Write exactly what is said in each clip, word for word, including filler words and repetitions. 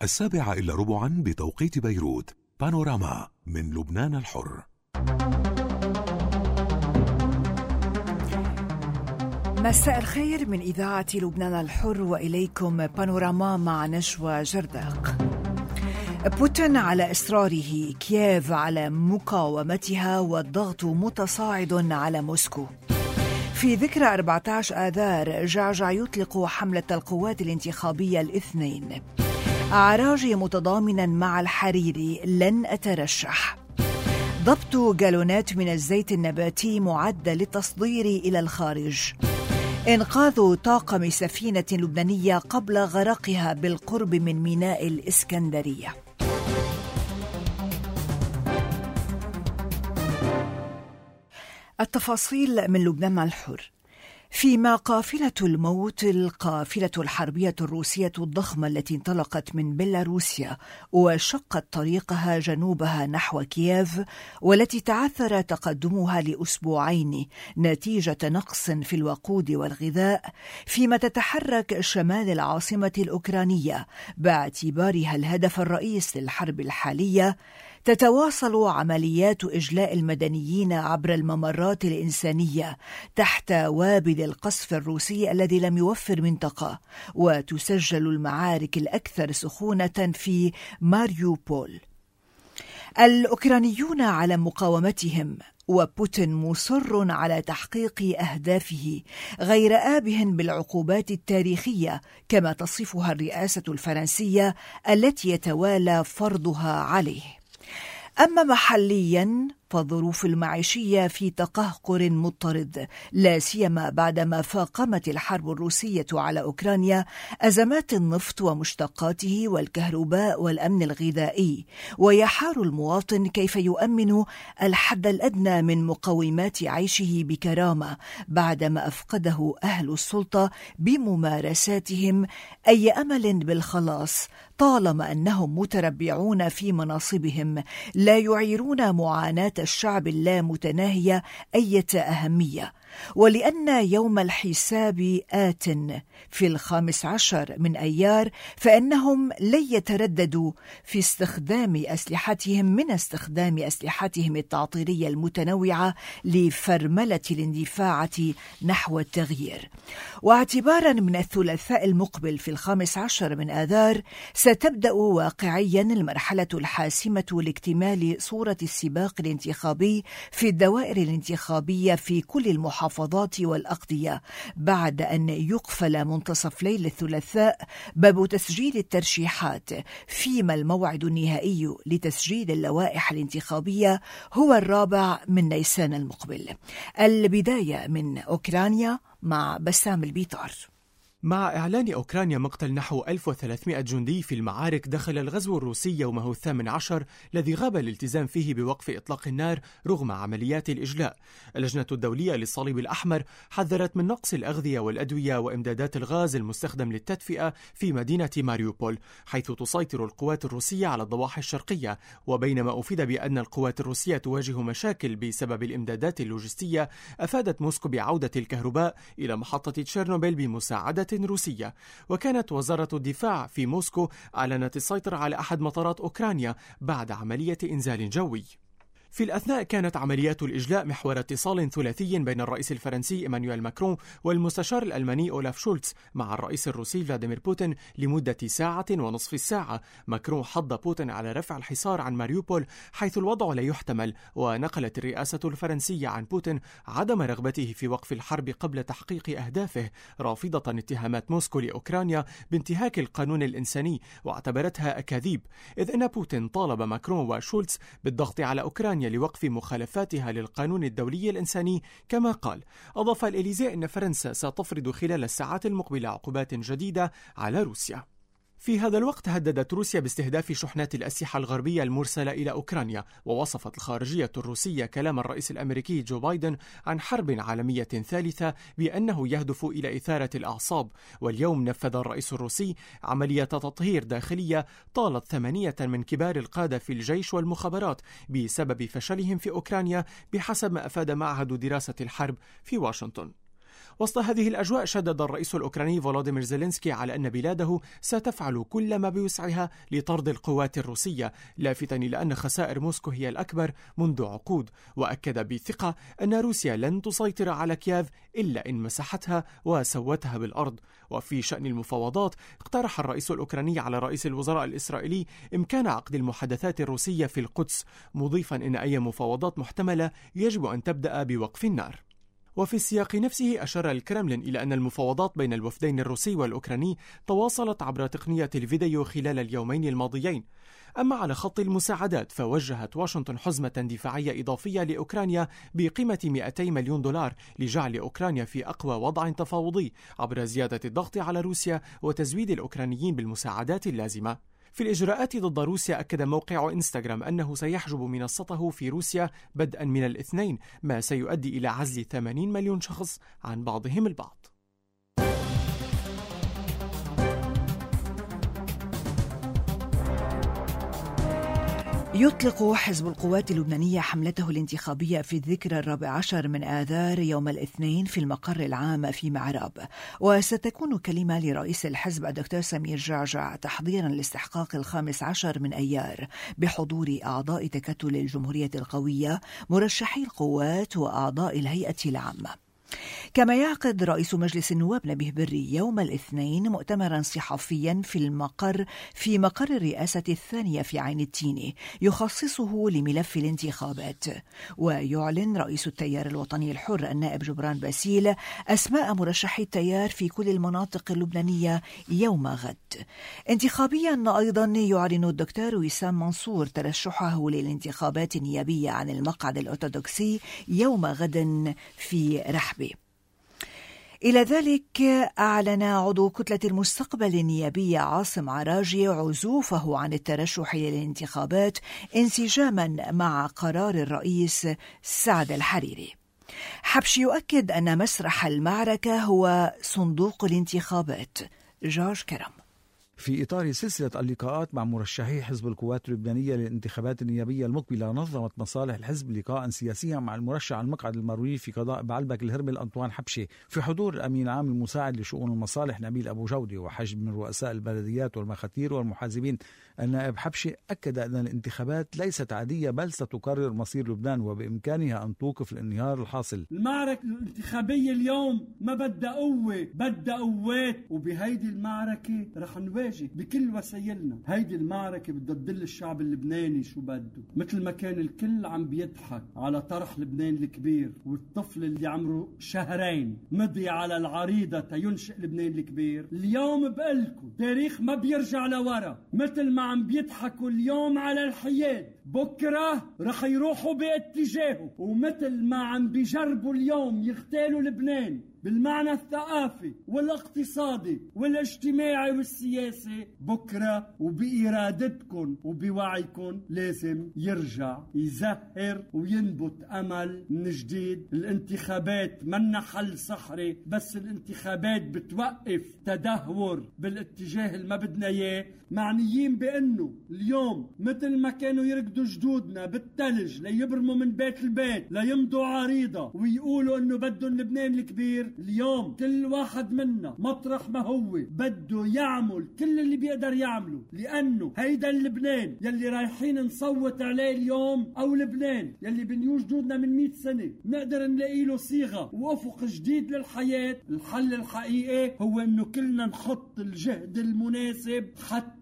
السابعة إلا ربعا بتوقيت بيروت. بانوراما من لبنان الحر. مساء الخير من إذاعة لبنان الحر، وإليكم بانوراما مع نشوى جرداق. بوتين على إصراره، كييف على مقاومتها، والضغط متصاعد على موسكو. في ذكرى أربعة عشر آذار جعجع يطلق حملة القوات الانتخابية الاثنين. أعراجي متضامنا مع الحريري، لن أترشح. ضبط جالونات من الزيت النباتي معد للتصدير إلى الخارج. إنقاذ طاقم سفينة لبنانية قبل غرقها بالقرب من ميناء الإسكندرية. التفاصيل من لبنان الحر. فيما قافلة الموت، القافلة الحربية الروسية الضخمة التي انطلقت من بيلاروسيا وشقت طريقها جنوبها نحو كييف، والتي تعثر تقدمها لأسبوعين نتيجة نقص في الوقود والغذاء، فيما تتحرك شمال العاصمة الأوكرانية باعتبارها الهدف الرئيس للحرب الحالية، تتواصل عمليات إجلاء المدنيين عبر الممرات الإنسانية تحت وابل القصف الروسي الذي لم يوفر منطقة، وتسجل المعارك الأكثر سخونة في ماريوبول. الأوكرانيون على مقاومتهم، وبوتين مصر على تحقيق أهدافه غير آبه بالعقوبات التاريخية كما تصفها الرئاسة الفرنسية التي يتوالى فرضها عليه. أما محلياً فالظروف المعيشية في تقهقر مضطرد، لا سيما بعدما فاقمت الحرب الروسية على أوكرانيا أزمات النفط ومشتقاته والكهرباء والأمن الغذائي، ويحار المواطن كيف يؤمن الحد الأدنى من مقومات عيشه بكرامة بعدما أفقده أهل السلطة بممارساتهم أي أمل بالخلاص، طالما أنهم متربعون في مناصبهم لا يعيرون معاناة الشعب اللامتناهية أي أهمية. ولأن يوم الحساب آت في الخامس عشر من أيار، فإنهم لن يترددوا في استخدام أسلحتهم من استخدام أسلحتهم التعطيرية المتنوعة لفرملة الاندفاع نحو التغيير. واعتبارا من الثلاثاء المقبل في الخامس عشر من آذار، ستبدأ واقعيا المرحلة الحاسمة لاكتمال صورة السباق الانتخابي في الدوائر الانتخابية في كل المحافظات والأقضية، بعد أن يقفل منتصف ليل الثلاثاء باب تسجيل الترشيحات، فيما الموعد النهائي لتسجيل اللوائح الانتخابية هو الرابع من نيسان المقبل. البداية من أوكرانيا مع بسام البيطار. مع إعلان أوكرانيا مقتل نحو ألف وثلاثمائة جندي في المعارك داخل الغزو الروسي يومه الثامن عشر الذي غاب الالتزام فيه بوقف إطلاق النار رغم عمليات الإجلاء، اللجنة الدولية للصليب الأحمر حذرت من نقص الأغذية والأدوية وإمدادات الغاز المستخدم للتدفئة في مدينة ماريوبول، حيث تسيطر القوات الروسية على الضواحي الشرقية. وبينما أفيد بأن القوات الروسية تواجه مشاكل بسبب الإمدادات اللوجستية، أفادت موسكو بعودة الكهرباء إلى محطة تشيرنوبيل بمساعدة روسية. وكانت وزارة الدفاع في موسكو أعلنت السيطرة على أحد مطارات أوكرانيا بعد عملية إنزال جوي. في الأثناء كانت عمليات الإجلاء محور اتصال ثلاثي بين الرئيس الفرنسي إيمانويل ماكرون والمستشار الألماني أولاف شولتز مع الرئيس الروسي فلاديمير بوتين لمدة ساعة ونصف الساعة. ماكرون حض بوتين على رفع الحصار عن ماريوبول حيث الوضع لا يحتمل، ونقلت الرئاسة الفرنسية عن بوتين عدم رغبته في وقف الحرب قبل تحقيق أهدافه، رافضة اتهامات موسكو لأوكرانيا بانتهاك القانون الإنساني واعتبرتها أكاذيب، إذ أن بوتين طالب ماكرون وشولتز بالضغط على أوكرانيا لوقف مخالفاتها للقانون الدولي الإنساني. كما قال، أضاف الإليزي أن فرنسا ستفرض خلال الساعات المقبلة عقوبات جديدة على روسيا. في هذا الوقت هددت روسيا باستهداف شحنات الأسلحة الغربية المرسلة إلى أوكرانيا، ووصفت الخارجية الروسية كلام الرئيس الأمريكي جو بايدن عن حرب عالمية ثالثة بأنه يهدف إلى إثارة الأعصاب. واليوم نفذ الرئيس الروسي عملية تطهير داخلية طالت ثمانية من كبار القادة في الجيش والمخابرات بسبب فشلهم في أوكرانيا، بحسب ما أفاد معهد دراسة الحرب في واشنطن. وسط هذه الأجواء شدد الرئيس الأوكراني فولوديمير زيلينسكي على أن بلاده ستفعل كل ما بوسعها لطرد القوات الروسية، لافتا إلى أن خسائر موسكو هي الأكبر منذ عقود، وأكد بثقة أن روسيا لن تسيطر على كييف إلا إن مسحتها وسوتها بالأرض. وفي شأن المفاوضات، اقترح الرئيس الأوكراني على رئيس الوزراء الإسرائيلي إمكان عقد المحادثات الروسية في القدس، مضيفا أن أي مفاوضات محتملة يجب أن تبدأ بوقف النار. وفي السياق نفسه أشار الكرملين إلى أن المفاوضات بين الوفدين الروسي والأوكراني تواصلت عبر تقنية الفيديو خلال اليومين الماضيين. أما على خط المساعدات، فوجهت واشنطن حزمة دفاعية إضافية لأوكرانيا بقيمة مئتي مليون دولار لجعل أوكرانيا في أقوى وضع تفاوضي عبر زيادة الضغط على روسيا وتزويد الأوكرانيين بالمساعدات اللازمة. في الإجراءات ضد روسيا، أكد موقع إنستغرام أنه سيحجب منصته في روسيا بدءا من الاثنين، ما سيؤدي إلى عزل ثمانين مليون شخص عن بعضهم البعض. يطلق حزب القوات اللبنانية حملته الانتخابية في الذكرى الرابع عشر من آذار يوم الاثنين في المقر العام في معراب، وستكون كلمة لرئيس الحزب الدكتور سمير جعجع تحضيرا لاستحقاق الخامس عشر من أيار بحضور أعضاء تكتل الجمهورية القوية، مرشحي القوات وأعضاء الهيئة العامة. كما يعقد رئيس مجلس النواب نبيه بري يوم الاثنين مؤتمرا صحفيا في المقر في مقر الرئاسة الثانية في عين التيني يخصصه لملف الانتخابات. ويعلن رئيس التيار الوطني الحر النائب جبران باسيل أسماء مرشحي التيار في كل المناطق اللبنانية يوم غد. انتخابيا أيضا يعلن الدكتور وسام منصور ترشحه للانتخابات النيابية عن المقعد الأرثوذكسي يوم غد في رحبة. إلى ذلك، أعلن عضو كتلة المستقبل النيابية عاصم عراجي عزوفه عن الترشح للانتخابات انسجاما مع قرار الرئيس سعد الحريري. حبش يؤكد أن مسرح المعركة هو صندوق الانتخابات. جورج كرم. في إطار سلسلة اللقاءات مع مرشحي حزب القوات اللبنانية للانتخابات النيابية المقبلة، نظمت مصالح الحزب لقاء سياسيا مع المرشح على المقعد المروي في قضاء بعلبك الهرمل أنطوان حبشي في حضور الأمين العام المساعد لشؤون المصالح نبيل أبو جودي وحشد من رؤساء البلديات والمخاتير والمحاسبين. النائب حبشي أكد أن الانتخابات ليست عادية بل ستقرر مصير لبنان وبإمكانها أن توقف الانهيار الحاصل. المعركة الانتخابية اليوم ما بدها قوة، بدها قوات، وبهيدي المعركة رح نواجه بكل وسائلنا. هيدي المعركة بدها تدل الشعب اللبناني شو بده، مثل ما كان الكل عم بيضحك على طرح لبنان الكبير والطفل اللي عمره شهرين مضي على العريضة تينشئ لبنان الكبير. اليوم بقلكم تاريخ ما بيرجع لورا، مثل ما عم بيضحكوا اليوم على الحياد بكرة رح يروحوا باتجاهه، ومثل ما عم بيجربوا اليوم يغتالوا لبنان بالمعنى الثقافي والاقتصادي والاجتماعي والسياسي، بكرة وبإرادتكم وبوعيكم لازم يرجع يزهر وينبت أمل من جديد. الانتخابات منا حل سحري، بس الانتخابات بتوقف تدهور بالاتجاه اللي ما بدنا اياه. معنيين بأنه اليوم مثل ما كانوا يركضوا جدودنا بالثلج ليبرموا من بيت البيت ليمضوا عريضة ويقولوا انه بدهم لبنان الكبير، اليوم كل واحد منا مطرح ما هو بده يعمل كل اللي بيقدر يعمله، لأنه هيدا اللبنان يلي رايحين نصوت عليه اليوم أو لبنان يلي بنيوه جدودنا من مئة سنة نقدر نلاقي له صيغة وأفق جديد للحياة. الحل الحقيقي هو انه كلنا نحط الجهد المناسب حتى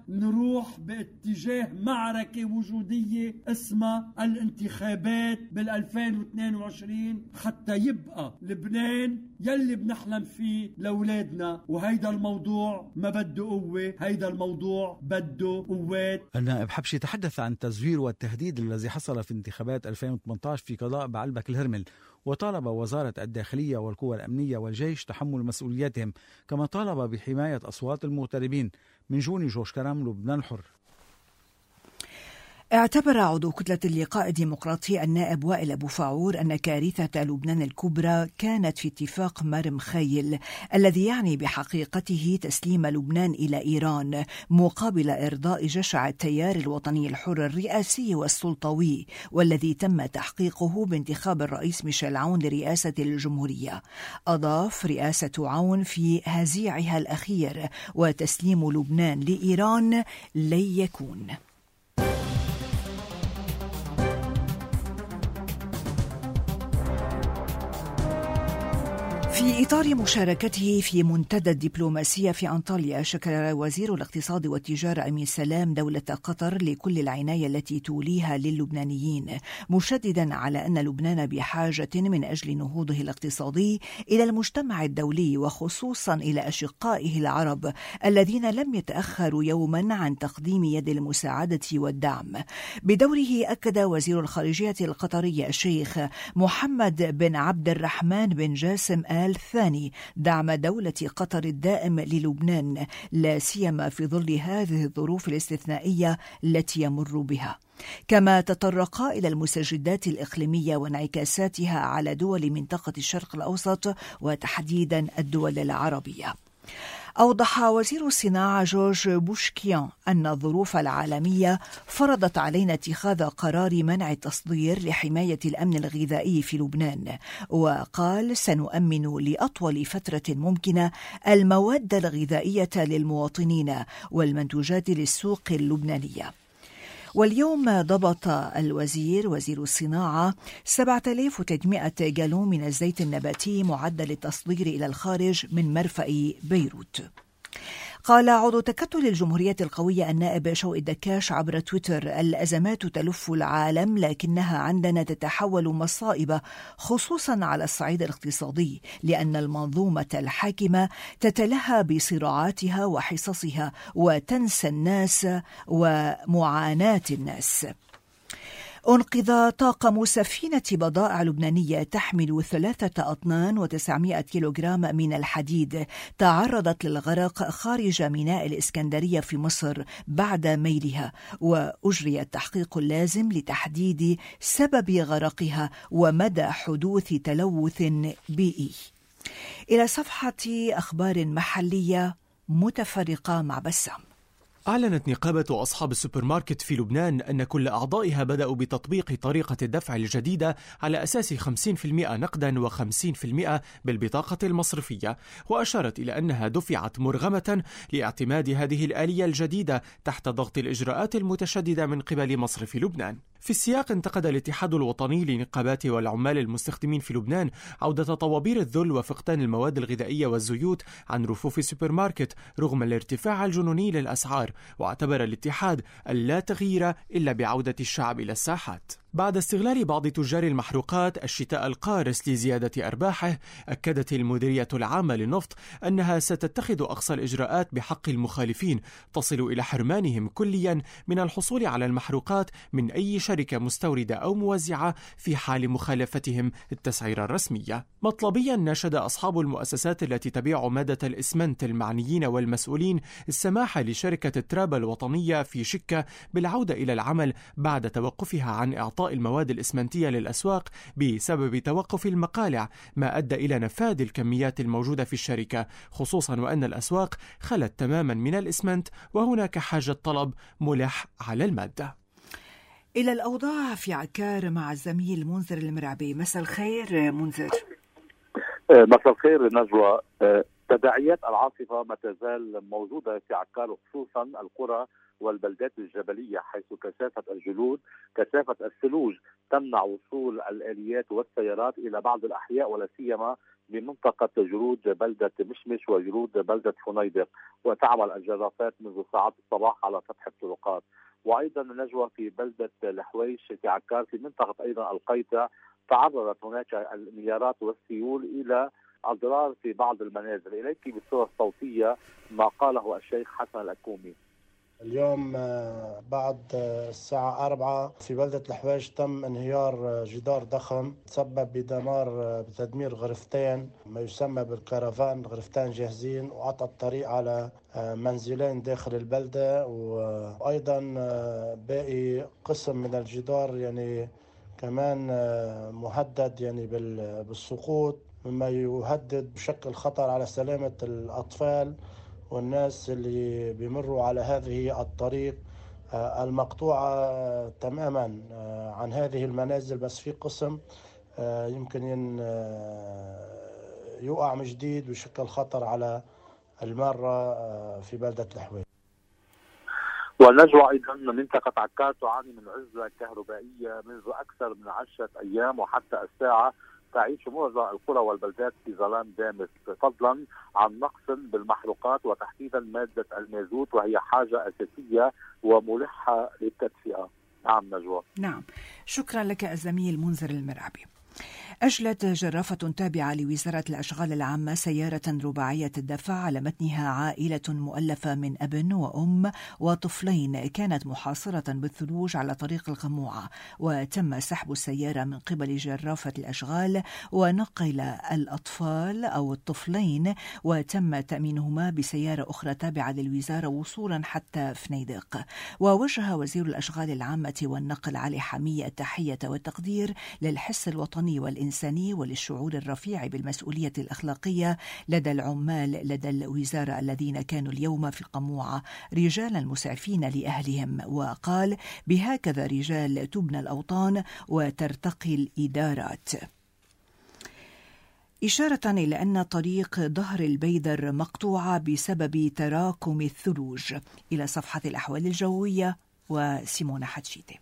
نروح باتجاه معركة وجودية اسمها الانتخابات بالألفين واثنين وعشرين، حتى يبقى لبنان يلي بنحلم فيه لأولادنا. وهيدا الموضوع ما بده قوة، هيدا الموضوع بده قوات. النائب حبشي تحدث عن التزوير والتهديد الذي حصل في انتخابات ألفين وثمانية عشر في قضاء بعلبك الهرمل، وطالب وزارة الداخلية والقوى الأمنية والجيش تحمل مسؤولياتهم، كما طالب بحماية أصوات المغتربين. من جوني جورج كرم، لبنان الحر. اعتبر عضو كتلة اللقاء الديمقراطي النائب وائل أبو فاعور أن كارثة لبنان الكبرى كانت في اتفاق مرم خيل الذي يعني بحقيقته تسليم لبنان إلى إيران مقابل إرضاء جشع التيار الوطني الحر الرئاسي والسلطوي، والذي تم تحقيقه بانتخاب الرئيس ميشيل عون لرئاسة الجمهورية. أضاف: رئاسة عون في هزيعها الأخير وتسليم لبنان لإيران لن يكون. في إطار مشاركته في منتدى الدبلوماسية في أنطاليا، شكر وزير الاقتصاد والتجارة أمين سلام دولة قطر لكل العناية التي توليها للبنانيين، مشددا على أن لبنان بحاجة من أجل نهوضه الاقتصادي إلى المجتمع الدولي، وخصوصا إلى أشقائه العرب الذين لم يتأخروا يوما عن تقديم يد المساعدة والدعم. بدوره أكد وزير الخارجية القطري الشيخ محمد بن عبد الرحمن بن جاسم آل الثاني دعم دولة قطر الدائم للبنان، لا سيما في ظل هذه الظروف الاستثنائية التي يمر بها. كما تطرق إلى المستجدات الإقليمية وانعكاساتها على دول منطقة الشرق الأوسط وتحديدا الدول العربية. أوضح وزير الصناعة جورج بوشكيان أن الظروف العالمية فرضت علينا اتخاذ قرار منع التصدير لحماية الأمن الغذائي في لبنان، وقال: سنؤمن لأطول فترة ممكنة المواد الغذائية للمواطنين والمنتوجات للسوق اللبنانية. واليوم ضبط الوزير وزير الصناعة سبعة آلاف وثلاثمائة جالون من الزيت النباتي معدل التصدير إلى الخارج من مرفأ بيروت. قال عضو تكتل الجمهورية القوية النائب شوقي الدكاش عبر تويتر: الأزمات تلف العالم لكنها عندنا تتحول مصائب، خصوصا على الصعيد الاقتصادي، لأن المنظومة الحاكمة تتلهى بصراعاتها وحصصها وتنسى الناس ومعاناة الناس. أنقذ طاقم سفينة بضائع لبنانية تحمل ثلاثة أطنان وتسعمائة كيلوغرام من الحديد تعرضت للغرق خارج ميناء الإسكندرية في مصر بعد ميلها، وأجري التحقيق اللازم لتحديد سبب غرقها ومدى حدوث تلوث بيئي. إلى صفحة أخبار محلية متفرقة مع بسام. أعلنت نقابة أصحاب السوبر ماركت في لبنان أن كل أعضائها بدأوا بتطبيق طريقة الدفع الجديدة على أساس خمسين بالمئة نقدا وخمسين بالمئة بالبطاقة المصرفية، وأشارت إلى أنها دفعت مرغمة لاعتماد هذه الآلية الجديدة تحت ضغط الإجراءات المتشددة من قبل مصرف لبنان. في السياق انتقد الاتحاد الوطني للنقابات والعمال المستخدمين في لبنان عودة طوابير الذل وفقدان المواد الغذائية والزيوت عن رفوف السوبر ماركت رغم الارتفاع الجنوني للأسعار، واعتبر الاتحاد اللا تغيير إلا بعودة الشعب إلى الساحات. بعد استغلال بعض تجار المحروقات الشتاء القارس لزيادة أرباحه، أكدت المديرية العامة للنفط أنها ستتخذ أقصى الإجراءات بحق المخالفين تصل إلى حرمانهم كليا من الحصول على المحروقات من أي شركة مستوردة أو موزعة في حال مخالفتهم التسعير الرسمية. مطلبيا ناشد أصحاب المؤسسات التي تبيع مادة الإسمنت المعنيين والمسؤولين السماح لشركة التراب الوطنية في شكة بالعودة إلى العمل بعد توقفها عن إعطاء المواد الإسمنتية للأسواق بسبب توقف المقالع، ما أدى إلى نفاذ الكميات الموجودة في الشركة، خصوصا وأن الأسواق خلت تماما من الإسمنت وهناك حاجة طلب ملح على المادة. إلى الأوضاع في عكار مع الزميل منذر المرعبي. مساء الخير منذر. مساء الخير نجوى. تداعيات العاصفة ما تزال موجودة في عكار، وخصوصا القرى والبلدات الجبلية، حيث كثافة الجلود كثافة الثلوج تمنع وصول الآليات والسيارات إلى بعض الأحياء، ولا سيما بمنطقة جرود بلدة مشمش وجرود بلدة فنيدق، وتعمل الجرافات منذ ساعات الصباح على فتح الطرقات. وأيضا نجوى في بلدة الحويش في عكار في منطقة أيضا القيطع تعرضت هناك الميارات والسيول إلى أضرار في بعض المنازل. إليك بالصورة الصوتية ما قاله الشيخ حسن الأكومي. اليوم بعد الساعة أربعة في بلدة الحويج تم انهيار جدار ضخم تسبب بدمار بتدمير غرفتين ما يسمى بالكرفان، غرفتين جاهزين، وقطع الطريق على منزلين داخل البلدة، وأيضا باقي قسم من الجدار يعني كمان مهدد يعني بالسقوط، مما يهدد بشكل خطر على سلامة الأطفال والناس اللي بيمروا على هذه الطريق المقطوعة تماما عن هذه المنازل. بس في قسم يمكن يقع من جديد ويشكل خطر على المارة في بلدة الحويج. والنجوى أيضا منطقة عكار تعاني من عزلة كهربائية منذ أكثر من عشرة أيام، وحتى الساعة تعيش معظم القرى والبلدات في ظلام دامس، فضلا عن نقص بالمحروقات وتحديدا مادة المازوت، وهي حاجة أساسية وملحة للتدفئة. نعم نجوى. نعم، شكرا لك الزميل منذر المرعبي. أجلت جرافة تابعة لوزارة الأشغال العامة سيارة رباعية الدفع على متنها عائلة مؤلفة من أب وأم وطفلين كانت محاصرة بالثلوج على طريق القموعة، وتم سحب السيارة من قبل جرافة الأشغال ونقل الأطفال أو الطفلين وتم تأمينهما بسيارة أخرى تابعة للوزارة وصولا حتى فنيدق. ووجه وزير الأشغال العامة والنقل علي حمية التحية والتقدير للحس الوطني والإنساني وللشعور الرفيع بالمسؤولية الأخلاقية لدى العمال لدى الوزارة الذين كانوا اليوم في القموعة رجالا مسعفين لأهلهم، وقال: بهكذا رجال تبنى الأوطان وترتقي الإدارات. إشارة إلى أن طريق ظهر البيدر مقطوعة بسبب تراكم الثلوج. إلى صفحة الأحوال الجوية وسيمونة حتشيتي.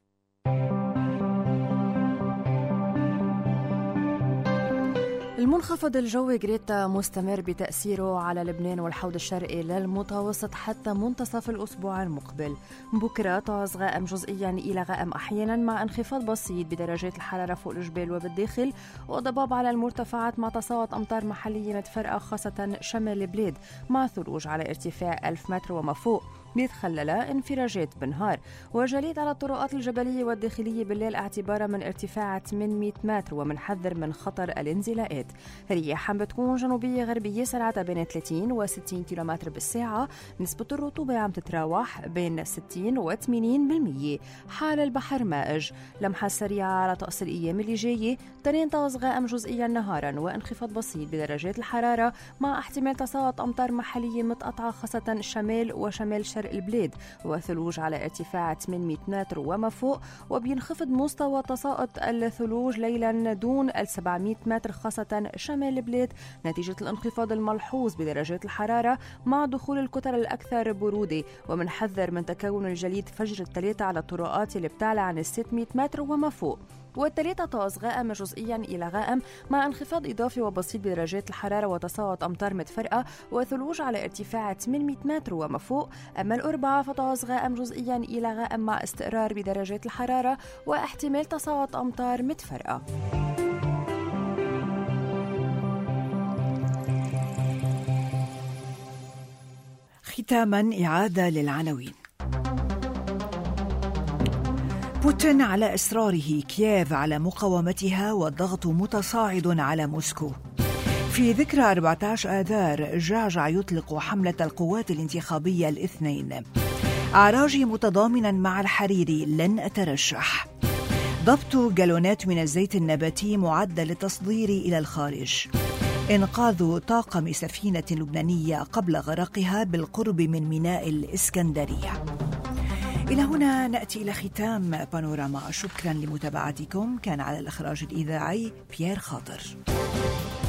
المنخفض الجوي غريتا مستمر بتأثيره على لبنان والحوض الشرقي للمتوسط حتى منتصف الأسبوع المقبل. بكرة تعظ غائم جزئيا إلى غائم أحيانا مع انخفاض بسيط بدرجات الحرارة فوق الجبال وبالداخل، وضباب على المرتفعات مع تساقط أمطار محلية متفرقة خاصة شمال البلاد مع ثلوج على ارتفاع ألف متر وما فوق بيتخللها انفراجات بالنهار، وجليد على الطرقات الجبلية والداخلية بالليل اعتبارا من ارتفاع ثمانمئة متر، ومنحذر من خطر الانزلاقات. رياح بتكون جنوبية غربية سرعتها بين ثلاثين و ستين كيلومتر بالساعة، نسبة الرطوبة عم تتراوح بين ستين و ثمانين بالمئة. حال البحر مائج. لمحة سريعة على طقس الأيام اللي جاية، تنين تعظ غائم جزئيا نهارا وانخفاض بسيط بدرجات الحرارة مع احتمال تساقط أمطار محلية متقطعة خاصة شمال وشمال شرق البلاد، وثلوج على ارتفاع ثمانمئة متر وما فوق، وبينخفض مستوى تساقط الثلوج ليلا دون ال سبعمئة متر خاصة شمال البلاد نتيجة الانخفاض الملحوظ بدرجات الحرارة مع دخول الكتل الأكثر برودة، ومنحذر من تكون الجليد فجر الثلاثة على الطرقات اللي بتعلى عن ستمئة متر وما فوق. والثلاثة تعظ غائم جزئيا إلى غائم مع انخفاض إضافي وبسيط بدرجات الحرارة وتساقط أمطار متفرقة وثلوج على ارتفاع ثمانمئة متر وما فوق. أما الأربعاء فتعظ غائم جزئيا إلى غائم مع استقرار بدرجات الحرارة واحتمال تساقط أمطار متفرقة. ختاما إعادة للعناوين. بوتين على إصراره، كييف على مقاومتها والضغط متصاعد على موسكو. في ذكرى أربعة عشر آذار جعجع يطلق حملة القوات الانتخابية الاثنين. عراجي متضامنا مع الحريري، لن أترشح. ضبط جالونات من الزيت النباتي معد للتصدير إلى الخارج. إنقاذ طاقم سفينة لبنانية قبل غرقها بالقرب من ميناء الإسكندرية. إلى هنا نأتي إلى ختام بانوراما. شكرا لمتابعتكم. كان على الإخراج الإذاعي بيير خاطر.